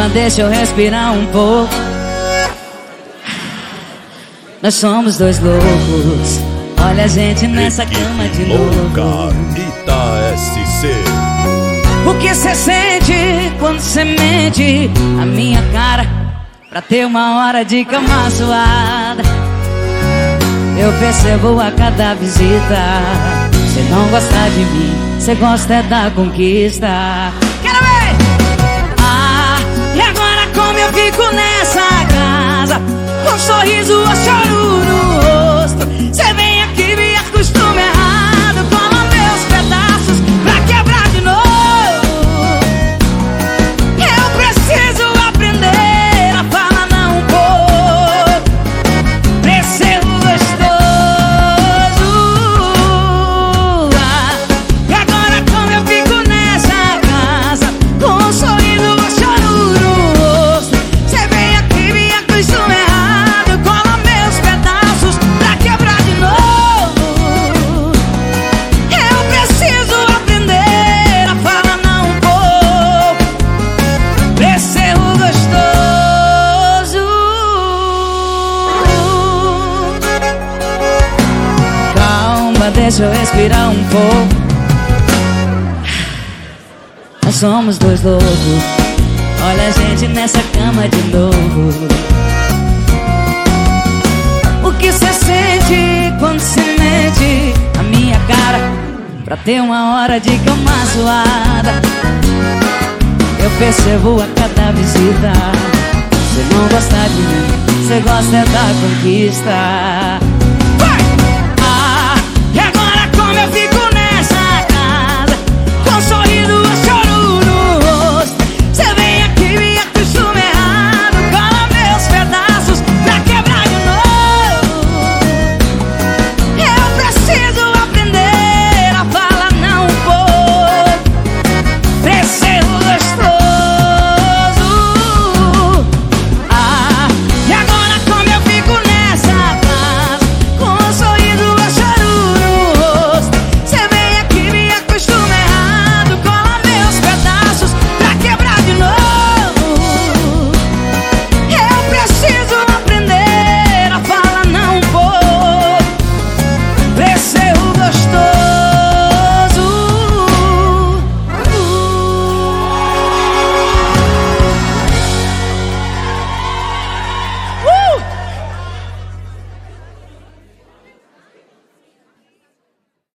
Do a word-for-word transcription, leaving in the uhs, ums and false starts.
Calma, deixa eu respirar um pouco. Nós somos dois loucos. Olha a gente nessa Equipe cama de Louca novo. Ita S C. O que cê sente quando cê mente a minha cara pra ter uma hora de cama suada? Eu percebo a cada visita. Cê não gosta de mim, cê gosta é da conquista. Quero ver! Ah, e agora como eu fico nessa casa, com um sorriso ou choro no rosto? Cê vem aqui, me acostuma errado, cola meus pedaços pra quebrar de novo. Eu preciso aprender a falar não um pouco pra ser gostoso. Ah, e agora como eu fico nessa casa, com um sorriso ou choro no rosto? Cê vem aqui, me acostuma errado, cola meus pedaços pra quebrar de novo. Eu preciso aprender a falar não um pouco pra ser gostoso. Calma, deixa eu respirar um pouco. Nós somos dois loucos. Olha a gente nessa cama de novo. O que cê sente quando cê mente a minha cara pra ter uma hora de cama suada? Eu percebo a cada visita. Cê não gosta de mim, cê gosta é da conquista.